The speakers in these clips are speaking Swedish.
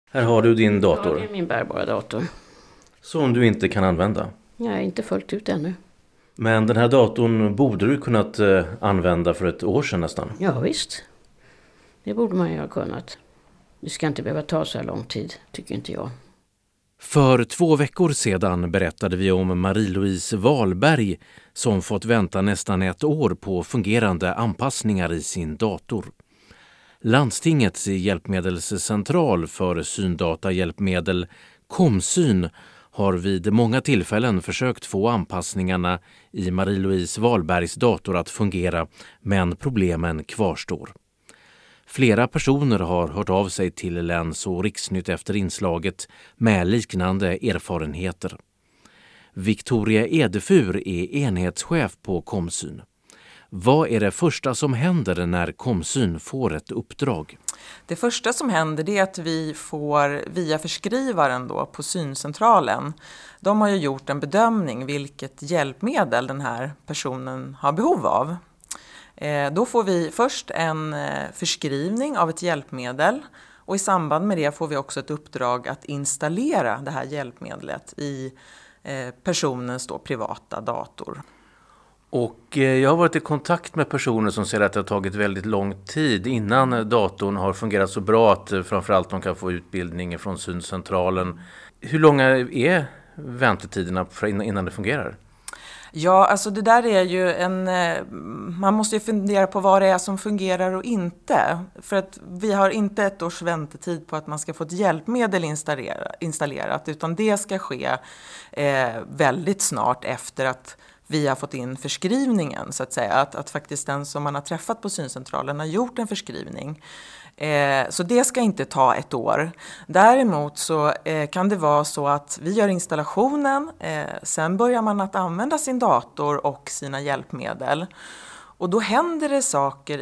Här har du din Ja, dator. det är min bärbara dator. Som du inte kan använda. Nej, inte fullt ut ännu. Men den här datorn borde du kunnat använda för ett år sedan nästan. Ja, visst. Det borde man ju ha kunnat. Det ska inte behöva ta så här lång tid, tycker inte jag. För 2 veckor sedan berättade vi om Marie-Louise Wahlberg som fått vänta nästan 1 år på fungerande anpassningar i sin dator. Landstingets hjälpmedelscentral för syndatahjälpmedel, Komsyn, har vid många tillfällen försökt få anpassningarna i Marie-Louise Wahlbergs dator att fungera, men problemen kvarstår. Flera personer har hört av sig till Läns- och Riksnytt efter inslaget med liknande erfarenheter. Victoria Edefur är enhetschef på Komsyn. Vad är det första som händer när Komsyn får ett uppdrag? Det första som händer är att vi får via förskrivaren då på syncentralen. De har ju gjort en bedömning vilket hjälpmedel den här personen har behov av. Då får vi först en förskrivning av ett hjälpmedel och i samband med det får vi också ett uppdrag att installera det här hjälpmedlet i personens då privata dator. Och jag har varit i kontakt med personer som säger att det har tagit väldigt lång tid innan datorn har fungerat så bra att framförallt de kan få utbildning från syncentralen. Hur långa är väntetiderna innan det fungerar? Ja, alltså det där är ju man måste ju fundera på vad det är som fungerar och inte. För att vi har inte 1 års väntetid på att man ska få ett hjälpmedel installerat, utan det ska ske väldigt snart efter att vi har fått in förskrivningen, så att säga. Att faktiskt den som man har träffat på syncentralen har gjort en förskrivning. Så det ska inte ta 1 år. Däremot så kan det vara så att vi gör installationen, sen börjar man att använda sin dator och sina hjälpmedel. Och då händer det saker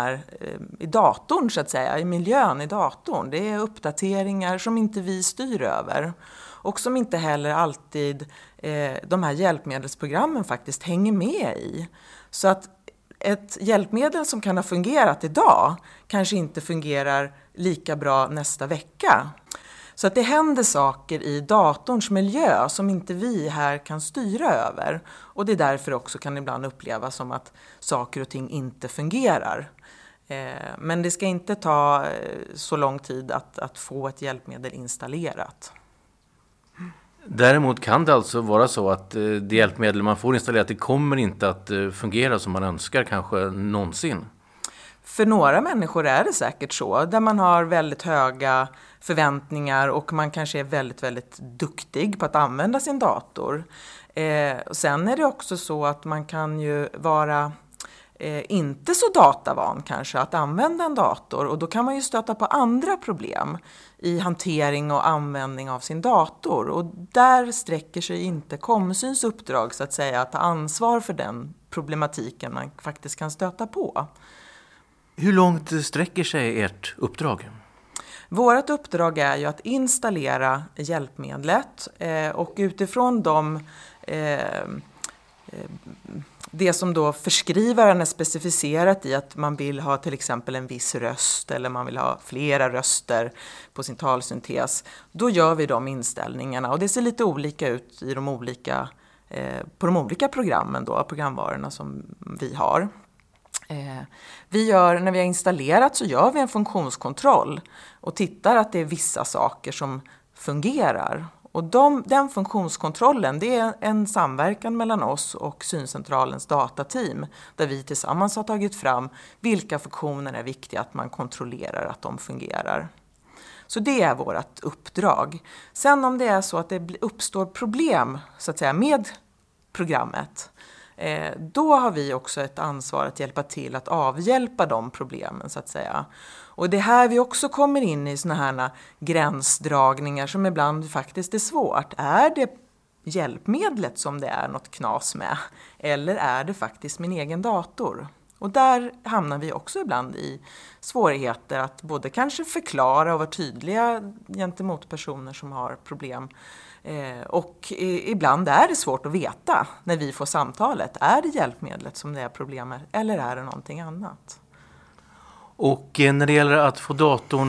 i datorn, så att säga, i miljön i datorn. Det är uppdateringar som inte vi styr över. Och som inte heller alltid de här hjälpmedelsprogrammen faktiskt hänger med i. Så att ett hjälpmedel som kan ha fungerat idag kanske inte fungerar lika bra nästa vecka. Så att det händer saker i datorns miljö som inte vi här kan styra över. Och det är därför också kan ibland upplevas som att saker och ting inte fungerar. Men det ska inte ta så lång tid att få ett hjälpmedel installerat. Däremot kan det alltså vara så att det hjälpmedel man får installerat, det kommer inte att fungera som man önskar kanske någonsin. För några människor är det säkert så, där man har väldigt höga förväntningar och man kanske är väldigt, väldigt duktig på att använda sin dator. Sen är det också så att man kan ju vara inte så datavan kanske att använda en dator, och då kan man ju stöta på andra problem i hantering och användning av sin dator, och där sträcker sig inte Komsyns uppdrag, så att säga, att ta ansvar för den problematiken man faktiskt kan stöta på. Hur långt sträcker sig ert uppdrag? Vårt uppdrag är ju att installera hjälpmedlet och utifrån det som då förskrivaren är specificerat i, att man vill ha till exempel en viss röst eller man vill ha flera röster på sin talsyntes, då gör vi de inställningarna, och det ser lite olika ut i på de olika programmen då, programvarorna som vi har. När vi har installerat så gör vi en funktionskontroll och tittar att det är vissa saker som fungerar. Och den funktionskontrollen, det är en samverkan mellan oss och syncentralens datateam, där vi tillsammans har tagit fram vilka funktioner är viktiga att man kontrollerar att de fungerar. Så det är vårt uppdrag. Sen om det är så att det uppstår problem, så att säga, med programmet, då har vi också ett ansvar att hjälpa till att avhjälpa de problemen, så att säga. Och det här vi också kommer in i såna här gränsdragningar som ibland faktiskt är svårt. Är det hjälpmedlet som det är något knas med? Eller är det faktiskt min egen dator? Och där hamnar vi också ibland i svårigheter att både kanske förklara och vara tydliga gentemot personer som har problem. Och ibland är det svårt att veta när vi får samtalet. Är det hjälpmedlet som det är problem med eller är det någonting annat? Och när det gäller att få datorn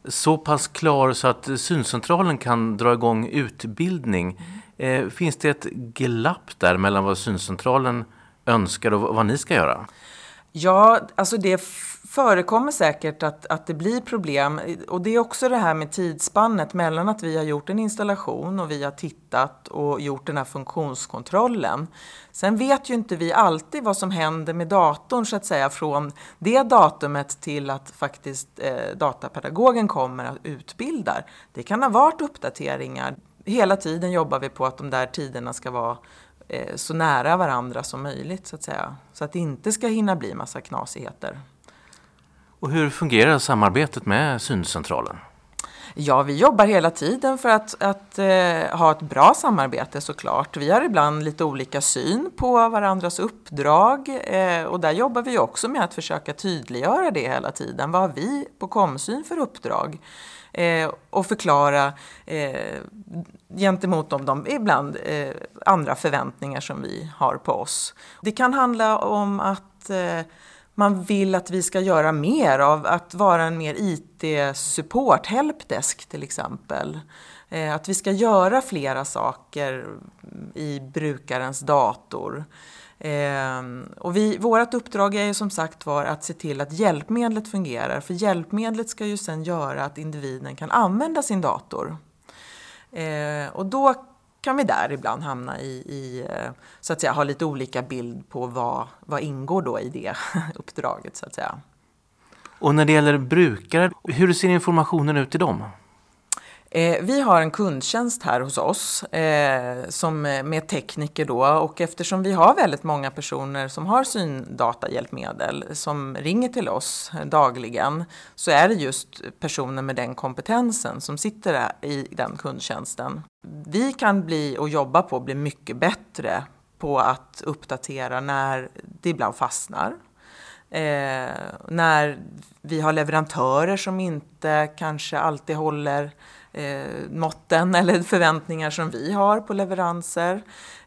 så pass klar så att syncentralen kan dra igång utbildning. Finns det ett glapp där mellan vad syncentralen önskar och vad ni ska göra? Ja, alltså det förekommer säkert att det blir problem. Och det är också det här med tidsspannet mellan att vi har gjort en installation och vi har tittat och gjort den här funktionskontrollen. Sen vet ju inte vi alltid vad som händer med datorn så att säga från det datumet till att faktiskt datapedagogen kommer att utbilda. Det kan ha varit uppdateringar. Hela tiden jobbar vi på att de där tiderna ska vara så nära varandra som möjligt så att säga. Så att det inte ska hinna bli massa knasigheter. Och hur fungerar samarbetet med syncentralen? Ja, vi jobbar hela tiden för att ha ett bra samarbete såklart. Vi har ibland lite olika syn på varandras uppdrag och där jobbar vi också med att försöka tydliggöra det hela tiden. Vad har vi på Komsyn för uppdrag? Och förklara gentemot de ibland andra förväntningar som vi har på oss. Det kan handla om att man vill att vi ska göra mer av att vara en mer IT-support, helpdesk till exempel. Att vi ska göra flera saker i brukarens dator. Och vårt uppdrag är ju som sagt var att se till att hjälpmedlet fungerar. För hjälpmedlet ska ju sen göra att individen kan använda sin dator. Och då kan vi där ibland hamna i så att säga, ha lite olika bild på vad ingår då i det uppdraget så att säga. Och när det gäller brukare, hur ser informationen ut till dem? Vi har en kundtjänst här hos oss som med tekniker då, och eftersom vi har väldigt många personer som har syndatahjälpmedel som ringer till oss dagligen, så är det just personer med den kompetensen som sitter i den kundtjänsten. Vi kan bli mycket bättre på att uppdatera när det ibland fastnar. När vi har leverantörer som inte kanske alltid håller måtten eller förväntningar som vi har på leveranser.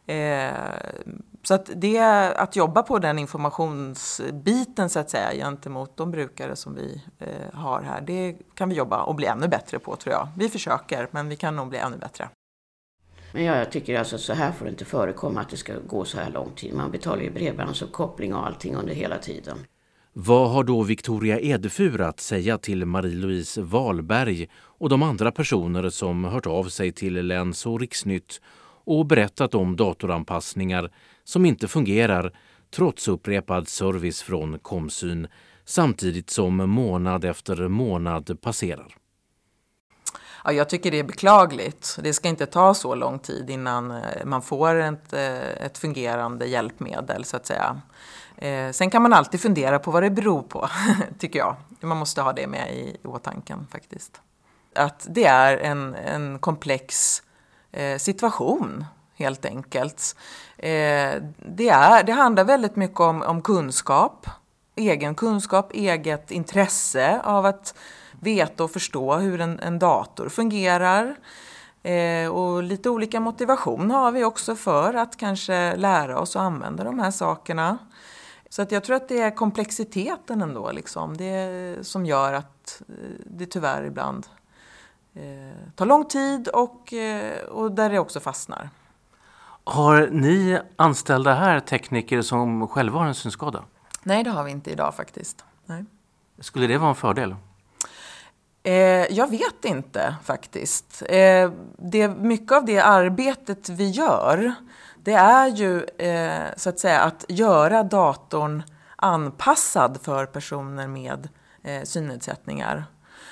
Så att det är att jobba på den informationsbiten så att säga gentemot de brukare som vi har här. Det kan vi jobba och bli ännu bättre på tror jag. Vi försöker men vi kan nog bli ännu bättre. Men jag tycker alltså så här får det inte förekomma att det ska gå så här lång tid. Man betalar ju bredbandsuppkoppling och allting under hela tiden. Vad har då Victoria Edefur att säga till Marie-Louise Wahlberg och de andra personer som hört av sig till Läns- och Riksnytt och berättat om datoranpassningar som inte fungerar trots upprepad service från Komsyn samtidigt som månad efter månad passerar? Ja, jag tycker det är beklagligt. Det ska inte ta så lång tid innan man får ett fungerande hjälpmedel så att säga. Sen kan man alltid fundera på vad det beror på, tycker jag. Man måste ha det med i åtanken faktiskt. Att det är en komplex situation helt enkelt. Det handlar väldigt mycket om kunskap, eget intresse av att veta och förstå hur en dator fungerar. Och lite olika motivation har vi också för att kanske lära oss att använda de här sakerna. Så att jag tror att det är komplexiteten ändå liksom, det som gör att det tyvärr ibland tar lång tid och där det också fastnar. Har ni anställda här tekniker som själva har en synskada? Nej, det har vi inte idag faktiskt. Nej. Skulle det vara en fördel? Jag vet inte faktiskt. Mycket av det arbetet vi gör, det är ju så att säga att göra datorn anpassad för personer med synnedsättningar.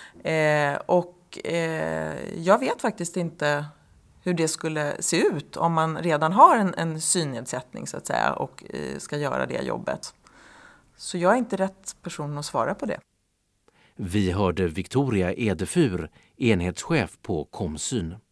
Jag vet faktiskt inte hur det skulle se ut om man redan har en synnedsättning så att säga och ska göra det jobbet. Så jag är inte rätt person att svara på det. Vi hörde Victoria Edefur, enhetschef på Komsyn.